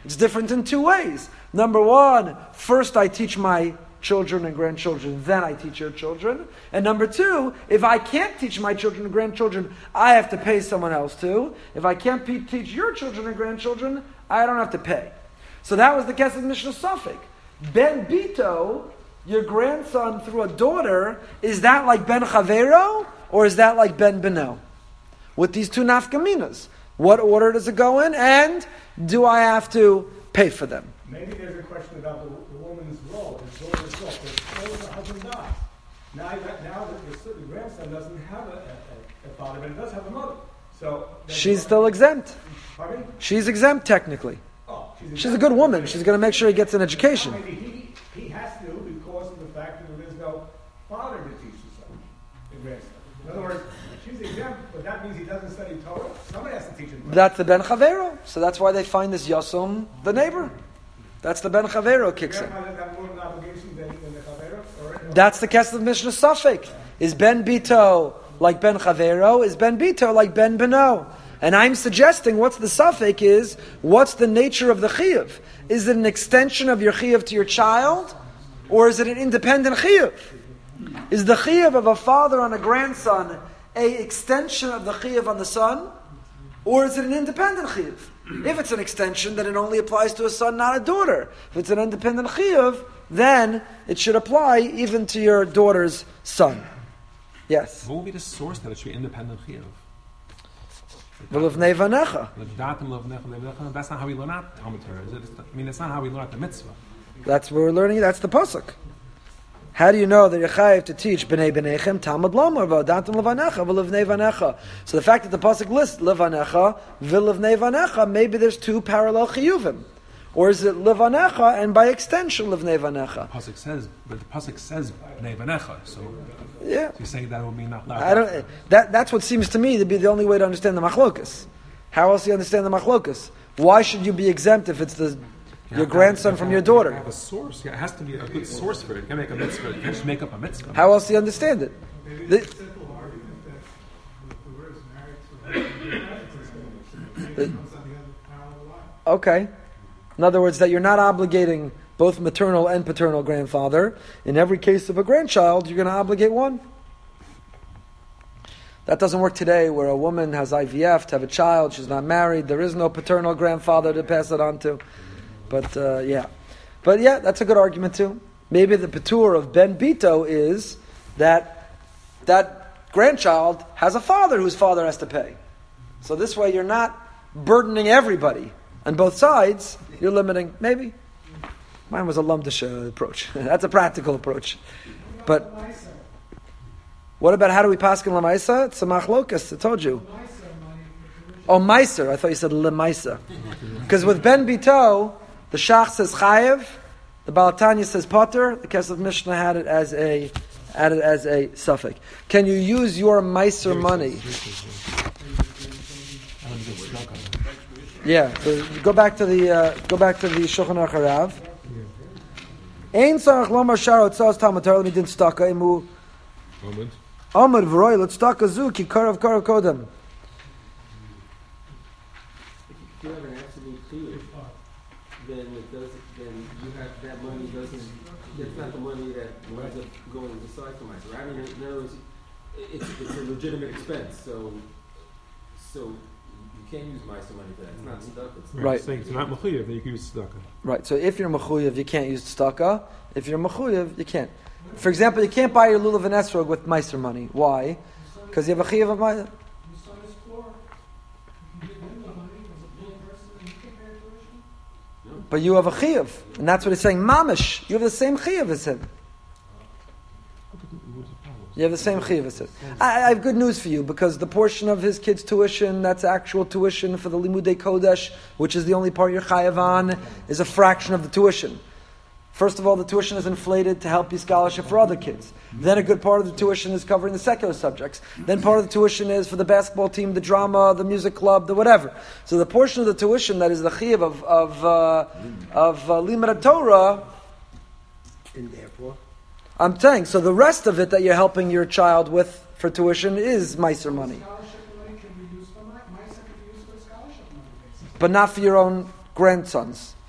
It's different in two ways. Number one, first I teach my children and grandchildren, then I teach your children. And number two, if I can't teach my children and grandchildren, I have to pay someone else to. If I can't teach your children and grandchildren, I don't have to pay. So that was the Kesed Mishnah Suffolk. Ben Bito, your grandson through a daughter, is that like Ben Chavero or is that like Ben Beno? With these two nafkaminas, what order does it go in, and do I have to pay for them? Maybe there's a question about the woman's role, his daughter's role. Suppose the husband dies. Now the grandson doesn't have a father, but he does have a mother. So she's still exempt. Pardon? She's exempt technically. Oh, she's a good woman. She's going to make sure he gets an education. Maybe he has to because of the fact that there is no father to teach the son, the grandson. In other words, she's exempt, but that means he doesn't study Torah. Somebody has to teach him. That's the Ben Chavero. So that's why they find this Yosum, the neighbor. That's the Ben Chavero kicks in. That's the Kesed of Mishnah Suffolk. Is Ben Bito like Ben Chavero? Is Ben Bito like Ben Beno? And I'm suggesting what's the Suffolk is, what's the nature of the Chiyuv? Is it an extension of your Chiyuv to your child? Or is it an independent Chiyuv? Is the Chiyuv of a father on a grandson a extension of the Chiyuv on the son? Or is it an independent Chiyuv? If it's an extension, then it only applies to a son, not a daughter. If it's an independent Chiyuv, then it should apply even to your daughter's son. Yes? What would be the source that it should be independent chiyuv? V'livnei vanecha. That's not how we learn out Talmud Torah. It's not how we learn out the mitzvah. That's what we're learning. That's the pasuk. How do you know that you're chayav to teach b'nei b'neichem Talmud lomar v'adatim levanecha v'livnei vanecha? So the fact that the pasuk lists levanecha v'livnei vanecha, maybe there's two parallel chiyuvim, or is it levanecha and by extension livnei vanecha? The pasuk says b'nei vanecha. So yeah, you're saying that would mean not. I don't. That's what seems to me to be the only way to understand the machlokas. How else do you understand the machlokas? Why should you be exempt if it's your grandson from your daughter? Have a source. Yeah, it has to be a good source for it. You can't make a mitzvah. You can't just make up a mitzvah. How else do you understand it? Maybe it's a simple argument that the word is married to the comes on the other parallel line. Okay. In other words, that you're not obligating both maternal and paternal grandfather. In every case of a grandchild, you're going to obligate one. That doesn't work today, where a woman has IVF to have a child, she's not married, there is no paternal grandfather to pass it on to. But yeah, that's a good argument too. Maybe the patur of Ben Bito is that grandchild has a father whose father has to pay. So this way you're not burdening everybody on both sides. You're limiting. Maybe mine was a lumdish approach. That's a practical approach. But what about how do we paskin lamaisa? It's a machlokas. I told you. Oh, meiser. I thought you said lemaisa. Because with Ben Bito, the Shach says chayev, the Balatanya says potter, the Kesef Mishnah had it as a suffix. Can you use your meiser money? Yeah, so go back to the Shulchan Aruch Harav. Ein sarach lomar sharo tzos Talmud Torah lemidin staka imu Amud v'roi let staka zu ki karav kodem. If you have an absolute clear, then you have that money doesn't. That's not the money that winds up going to the side for myself. I mean, in other words, it's a legitimate expense. So you can't use my money for that. It's not stuck. Right. So it's not mechuyev that you can use tzedakah. Right. So if you're mechuyev, you can't use tzedakah. If you're mechuyev, you can't. For example, you can't buy your lulav and esrog with meiser money. Why? Because you have a chiyuv of meiser. But you have a chiyuv, and that's what it's saying. Mamish, you have the same chiyuv as him. You have the same chiyuv as him. I have good news for you, because the portion of his kid's tuition, that's actual tuition for the Limudei Kodesh, which is the only part you're chayav on, is a fraction of the tuition. First of all, the tuition is inflated to help you scholarship for other kids. Then a good part of the tuition is covering the secular subjects. Then part of the tuition is for the basketball team, the drama, the music club, the whatever. So the portion of the tuition that is the chiyuv of Limud Torah. And therefore, I'm saying, so the rest of it that you're helping your child with for tuition is meiser money. Scholarship money can be used for meiser, can be used for scholarship money. But not for your own grandsons.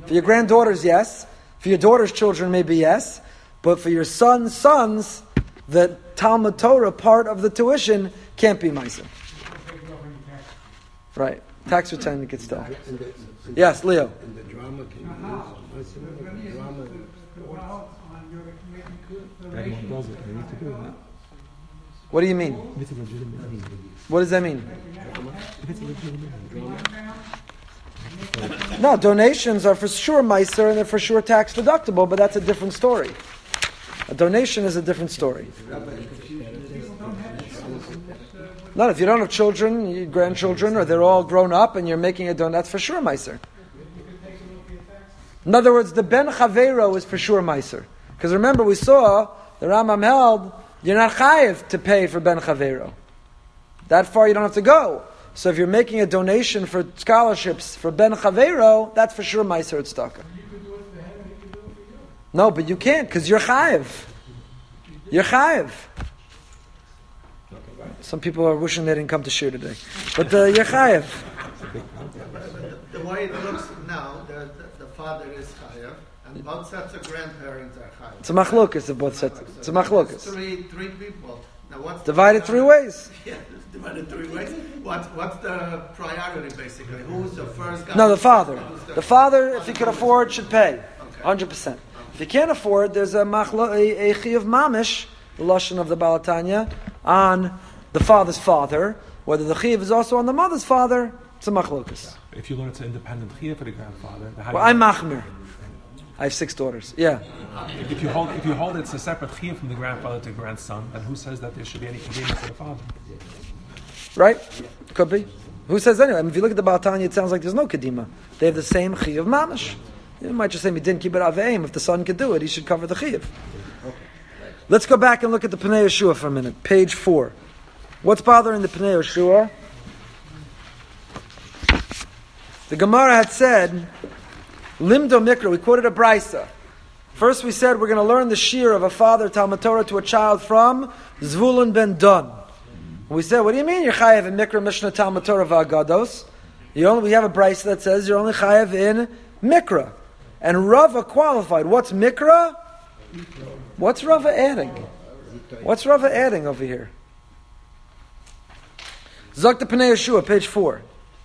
For your granddaughters, yes. For your daughter's children, maybe yes. But for your son's sons, the Talmud Torah part of the tuition can't be Meiser. Right. Tax return you could still. Yes, Leo. And the drama can be used. The drama. Everyone does it. They need to do it. What do you mean? If it's a legitimate need. What does that mean? If it's a legitimate need. No, donations are for sure Meiser and they're for sure tax deductible, but that's a different story. A donation is a different story. Not if you don't have children, grandchildren, or they're all grown up and you're making a donation, that's for sure Meiser. In other words, the Ben Chavero is for sure Meiser. Because remember, we saw, the Rambam held, you're not chayiv to pay for Ben Chavero. That far you don't have to go. So if you're making a donation for scholarships for Ben Chavero, that's for sure Meiser Tzedakah. No, but you can't, because you're chayiv. You're chayiv. Some people are wishing they didn't come to shir today. But you're chayiv. The way it looks now, the father is chayav, and both sets of grandparents are chayav. It's a machlokas of both sets. It's a machlokas. Three people. Now what's divided three ways. Yeah, divided three ways. What's the priority basically? Who's the first guy? No, the father. The father, if he could afford, should pay. 100%. If he can't afford, there's a chiyuv mamish, the lashon of the Balatanya, on the father's father. Whether the chiyuv is also on the mother's father, it's a machlokas. If you learn it's an independent chiyuv for the grandfather, well, I'm machmir. I have 6 daughters. Yeah. If you hold it's a separate chiyuv from the grandfather to grandson, then who says that there should be any convenience for the father? Right? Could be. Who says anyway? I mean, if you look at the Balatanya, it sounds like there's no kedima. They have the same chiyuv mamish. You might just say he didn't keep it aveim. If the son could do it, he should cover the chiyuv. Let's go back and look at the Pnei Yeshua for a minute. Page 4. What's bothering the Pnei Yeshua? The Gemara had said, Limdo Mikra, we quoted a Brisa. First we said we're going to learn the shir of a father Talmud Torah to a child from Zvulun ben Dun. We said, what do you mean you're chayav in Mikra, Mishnah, Talmud Torah, V'agados? We have a Brisa that says you're only chayav in Mikra. And Rava qualified. What's Mikra? What's Rava adding? What's Rava adding over here? Zok the Pnei Yeshua, page 4.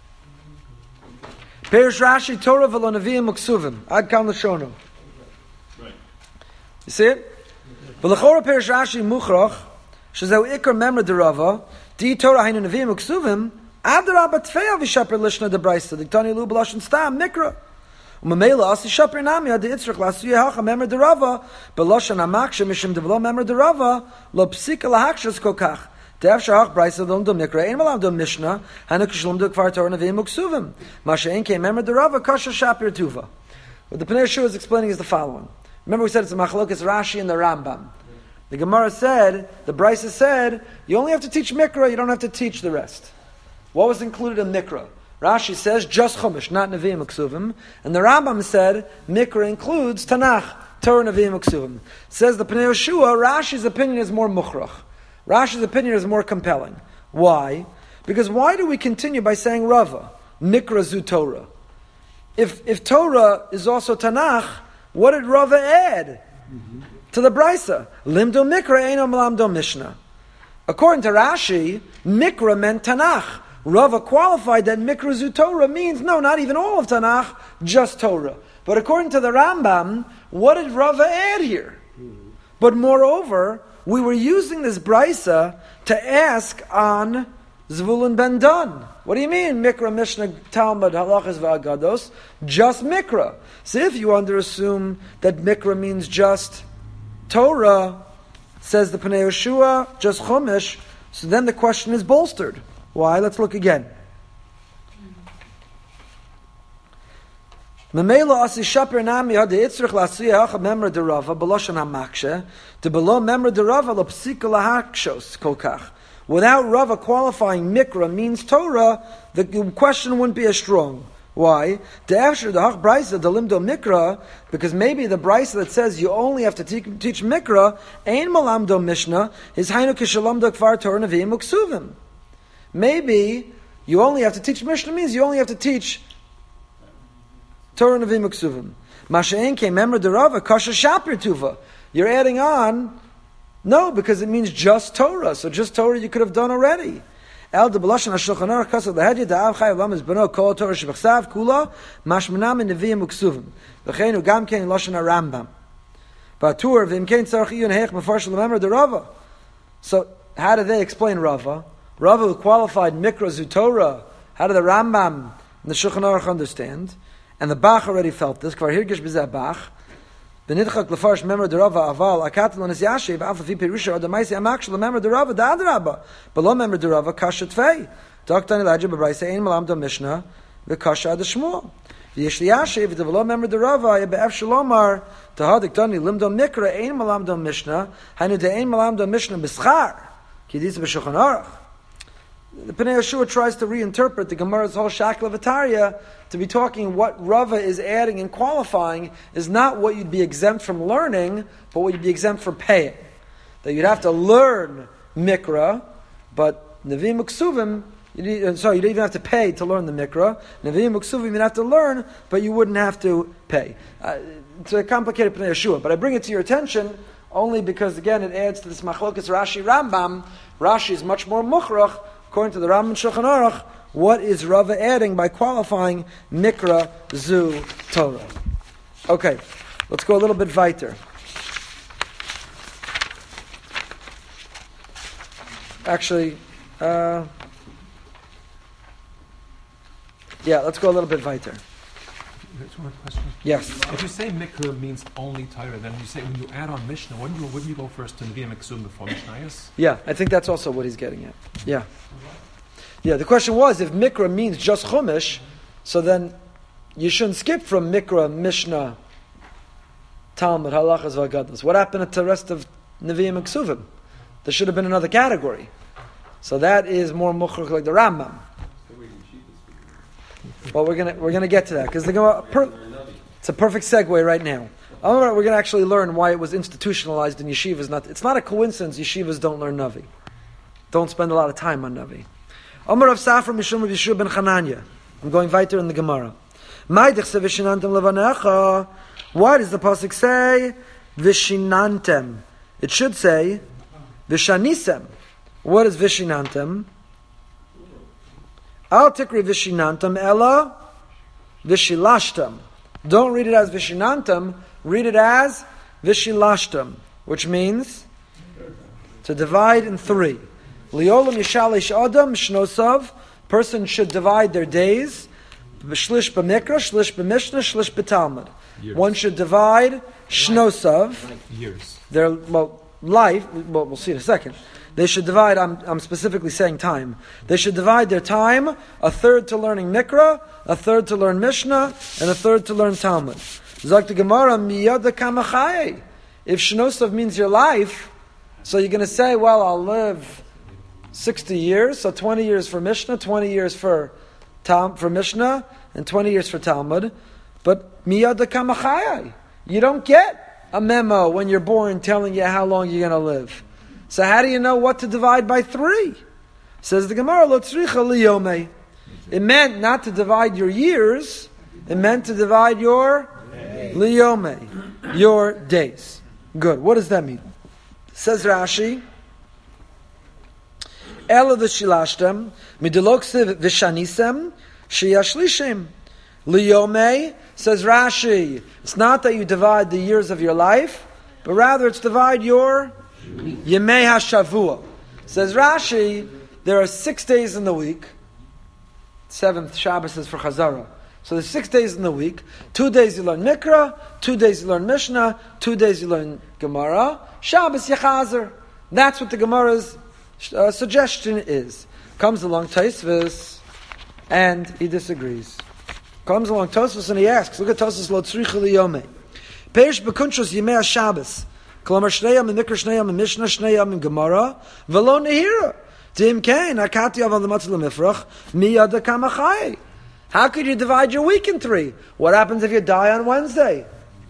Perish Rashi, Torah v'lo Nevi'im uksuvim. Ad kam l'shono. Right. You see it? V'lechora Perish Rashi muchrach, shezeu ikar memra de Rava, di Torah hainu Nevi'im uksuvim, adarabba tfeya v'shaper lishna de Brisa, diktani lu b'lashon stam, Mikra. Umamela asi shaper nami ad yitzrach lasuye hacha memra de Rava, b'lashon hamaksha mishim de v'lo memra de Rava, lo psika lahakshas kokach. Dev shach Brisa dom dom Mikra, ein malam dom Mishnah, hanu kishlum do kvar Torah Nevi'im uksuvim. Masha ein kein memra de Rava, kasha shaper tuva. What the Pnei Yeshua is explaining is the following. Remember we said it's a machlokas Rashi and the Rambam. The Gemara said, the Brisa said, you only have to teach Mikra, you don't have to teach the rest. What was included in Mikra? Rashi says, just Chumash, not Nevi'im Uksuvim. And the Rambam said, Mikra includes Tanakh, Torah Nevi'im Uksuvim. Says the Pnei Yeshua, Rashi's opinion is more mukhrach. Rashi's opinion is more compelling. Why? Because why do we continue by saying Rava? Mikra zu Torah. If Torah is also Tanakh, what did Rava add to the Brisa? Limdo Mikra eino melamdo Mishnah. According to Rashi, Mikra meant Tanakh. Rava qualified that Mikra zu Torah means, no, not even all of Tanakh, just Torah. But according to the Rambam, what did Rava add here? But moreover, we were using this Brisa to ask on Zvulun ben Dun. What do you mean, Mikra, Mishnah, Talmud, Halachas, V'agados? Just Mikra. So if you underassume that Mikra means just Torah, says the Pnei Yeshua, just Chumash, so then the question is bolstered. Why? Let's look again. Memela asi shaper nami had itzrich lasuya hacha memra de Rava b'loshan hamakshe to below memra de Rava lo psika lahakshos kolkach. Without Rava qualifying Mikra means Torah, the question wouldn't be as strong. Why? The after the hach brisa the limdo Mikra, because maybe the brisa that says you only have to teach Mikra ein malamdo Mishnah is hainu kishalamdo kvar Torah nevi'im uksuvim. Maybe you only have to teach Mishnah means you only have to teach Torah Nevi'im Uksuvim. Masha'en came member derava kasha shapir tuva. You're adding on, no, because it means just Torah. So just Torah you could have done already. El de Belashon HaShulchan Aruch Kasad Lahedya Da'av Chayav Lamas Beno Kol Torah Shebachsav Kula Mashmanam Nevi'im Uksuvim V'cheinu Gam Kein Lashon HaRambam Ba'tur V'im Kein Tzarech Iyun Heich Mefarsh L'Member DeRava. So how do they explain Rava? Rava who qualified Mikra Zu Torah. How do the Rambam and the Shulchan Aruch understand? And the Bach already felt this. Kvar Hirgish B'zeh Bach V'nidchak L'farsh Member DeRava Aval Akat L'Nis Yashiv Alfa Fi Perusha Odamaisi Amaksh L'Member DeRava Da'adraba Below Member DeRava Kasha Tvei Doktan Elijah B'Braisa Ein Malam Do Mishnah V'Kasha Ad Shmuel V'Yesh Yashiv V'Below Member DeRava Yebe'ef Shalomar Tahadik Dani Limdo Mikra Ein Malam Do Mishnah Hainu De Ein Malam Do Mishnah B'Schar Kiditz B'Shulchan Aruch. The Pnei Yeshua tries to reinterpret the Gemara's whole Shakla V'Tarya to be talking what Rava is adding and qualifying is not what you'd be exempt from learning, but what you'd be exempt from paying. That you'd have to learn Mikra, but Nevi'im Uksuvim, you don't even have to pay to learn the Mikra. Nevi'im Uksuvim you'd have to learn, but you wouldn't have to pay. It's a complicated Pnei Yeshua, but I bring it to your attention only because, again, it adds to this Machlokas Rashi Rambam. Rashi is much more Mukhrach. According to the Rambam Shulchan Aruch, what is Rava adding by qualifying Mikra Zu Torah? Okay, let's go a little bit weiter. Actually, let's go a little bit weiter. There's one question. Yes. If you say Mikra means only Torah, then you say when you add on Mishnah, wouldn't you go first to Nevi'im Uksuvim before Mishnayos? Yeah, I think that's also what he's getting at. Yeah. Yeah, the question was, if Mikra means just Chumash, so then you shouldn't skip from Mikra, Mishnah, Talmud, Halachas, V'Agadas. What happened to the rest of Nevi'im Uksuvim? There should have been another category. So that is more Mukhrach like the Rambam. Well, we're gonna get to that because it's a perfect segue right now. We're going to actually learn why it was institutionalized in yeshivas. It's not a coincidence yeshivas don't learn Navi. Don't spend a lot of time on Navi. Amar Rav Safra Mishum Rav Yeshua ben Chananya. I'm going weiter in the Gemara. Why does the pasuk say Vishinantem? It should say Vishanisem. What is Vishinantem? Al tikri Vishinantam Ella Vishilashtam. Don't read it as Vishinantam, read it as Vishilashtam, which means to divide in three. Liolam Yishalish Adam Shnosav, person should divide their days. Shlish b'mikra, shlish b'mishnah, shlish b'talmud. One should divide Shnosav. Years. Their life, we'll see in a second. They should divide, I'm specifically saying time. They should divide their time, a third to learning Mikra, a third to learn Mishnah, and a third to learn Talmud. Zok the Gemara, miyada kamachayei. If Shnosav means your life, so you're going to say, well, I'll live 60 years, so 20 years for Mishnah, 20 years for Mishnah, and 20 years for Talmud. But miyada kamachayei. You don't get a memo when you're born telling you how long you're going to live. So how do you know what to divide by 3? Says the Gemara, Lo tzricha liyomei. It meant not to divide your years, it meant to divide your liyomei, your days. Good. What does that mean? Says Rashi, Ela v'shilashtem, midiloksev v'shanisem, sheyashlishim. Liyomei, says Rashi, it's not that you divide the years of your life, but rather it's divide your Yemei HaShavua. Says Rashi, there are 6 days in the week. 7th Shabbos is for Chazara. So there's 6 days in the week. 2 days you learn Mikra, 2 days you learn Mishnah, 2 days you learn Gemara. Shabbos Yechazer. That's what the Gemara's suggestion is. Comes along Tosfos, and he disagrees. Comes along Tosfos and he asks, look at Tosfos Lo Tzricha Liyomei. Perish B'kunshos Yemei HaShabbos. Klamar Shnei Yom Mikra, Shnei Yom Mishnah, Shnei Yom Gemara, V'lo Nehira. Tim Kain, Akati Aval L'Matzah L'Mifrach, Miyada Kamachai. How could you divide your week in 3? What happens if you die on Wednesday?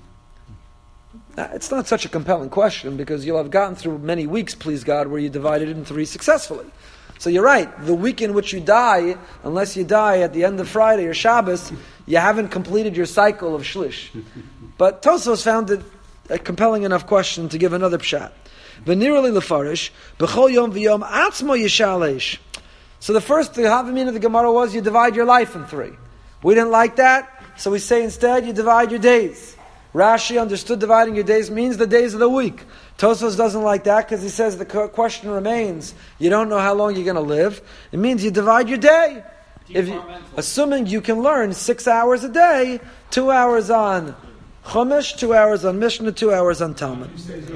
It's not such a compelling question because you'll have gotten through many weeks, please God, where you divided it in 3 successfully. So you're right. The week in which you die, unless you die at the end of Friday or Shabbos, you haven't completed your cycle of Shlish. But Tosfos found it a compelling enough question to give another pshat. V'nirali lefarish b'chol yom v'yom atzmo yishalesh. So the first Havamin of the Gemara was you divide your life in 3. We didn't like that, so we say instead you divide your days. Rashi understood dividing your days means the days of the week. Tosfos doesn't like that because he says the question remains, you don't know how long you're going to live. It means you divide your day. Assuming you can learn 6 hours a day, 2 hours on Chumash, 2 hours on Mishnah, 2 hours on Talmud.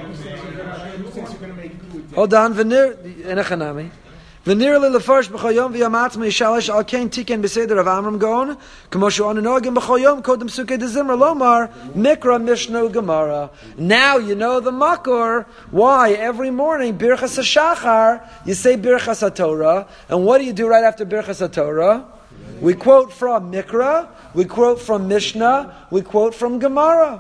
Hold on, V'nirli lefarsh b'chol yom v'yom atzma yishalesh al kein tiken b'seder of Amram Gaon k'mo she'onu nogim b'chol yom kodem sukei dezimra lomar mikra mishnah gemara. Now you know the makor why every morning birchas hashachar you say birchas haTorah, and what do you do right after birchas haTorah? We quote from Mikra, we quote from Mishnah, we quote from Gemara.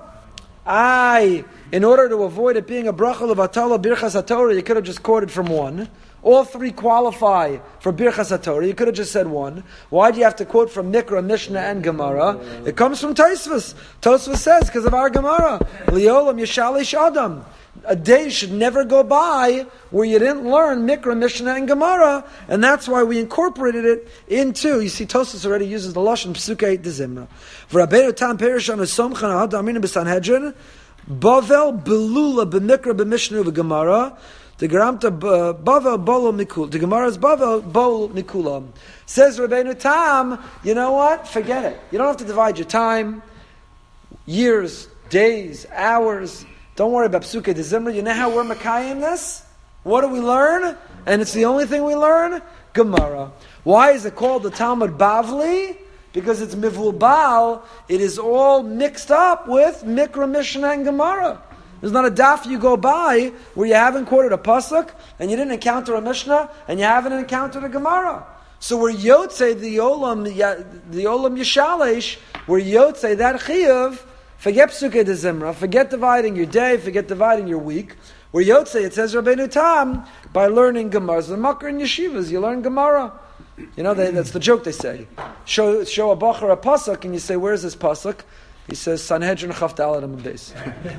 In order to avoid it being a bracha levatala birchas haTorah, you could have just quoted from one. All 3 qualify for Birchas HaTorah. You could have just said one. Why do you have to quote from Mikra, Mishnah, and Gemara? It comes from Tosfos. Tosfos says, because of our Gemara, Liolam Yishalish Adam. A day should never go by where you didn't learn Mikra, Mishnah, and Gemara, and that's why we incorporated it into, you see, Tosfos already uses the Lashon Psukei Dezimra. V'Rabbeinu Tam Perish on a Somchan Ha'adamina B'Sanhedrin, Bavel Belula B'Mikra B'Mishnah B'Gemara, the Geramta Bavel Bolo Mikul. The Gemara's Bavel Bol Mikulam. Says Rabbeinu Tam, you know what? Forget it. You don't have to divide your time, years, days, hours. Don't worry about Psukei Dezimra. You know how we're Makayim this? What do we learn? And it's the only thing we learn? Gemara. Why is it called the Talmud Bavli? Because it's Mivul. It is all mixed up with Mikra, Mishnah, and Gemara. There's not a daf you go by where you haven't quoted a pasuk and you didn't encounter a Mishnah and you haven't encountered a Gemara. So we're Yotzei the Olam Yishalesh, we're Yotzei that Chiyuv, forget Psukei Dezimra, forget dividing your day, forget dividing your week. We're Yotzei, it says Rabbeinu Tam, by learning Gemara. The Makar in yeshivas, you learn Gemara. You know, that's the joke they say. Show a Bachar a pasuk and you say, where's this pasuk? He says, Sanhedrin Chaf Dalet Amud Beis.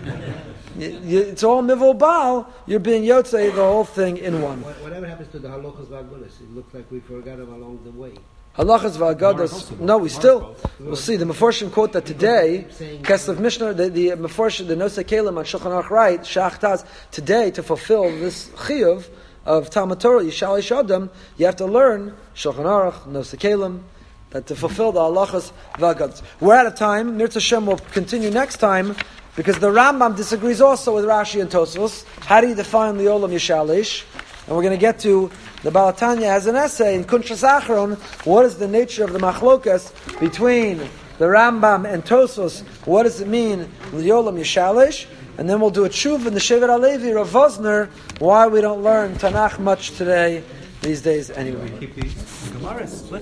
It's all Mivul Baal. You're being Yotzei, the whole thing in one. Whatever happens to the Halachas V'Agadas? It looks like we forgot them along the way. Halachas V'Agadas. No, we'll see. The Meforshim quote that today, Kesef Mishnah, the Meforshim, the Nosei Kelim on Shulchan Aruch write, Shach Taz, today to fulfill this Chiyuv of Talmud Torah, Yishalish Adam, you have to learn Shulchan Aruch, Nosei Kelim, that to fulfill the halachas v'agadas. We're out of time. Mirz Hashem will continue next time because the Rambam disagrees also with Rashi and Tosfos. How do you define the Olam Yishalish? And we're going to get to the Baal Tanya has an essay in Kunshas Achron. What is the nature of the machlokas between the Rambam and Tosfos? What does it mean the Olam Yishalish? And then we'll do a tshuva in the Shevet HaLevi, Rav Vosner, why we don't learn Tanakh much today, these days anyway.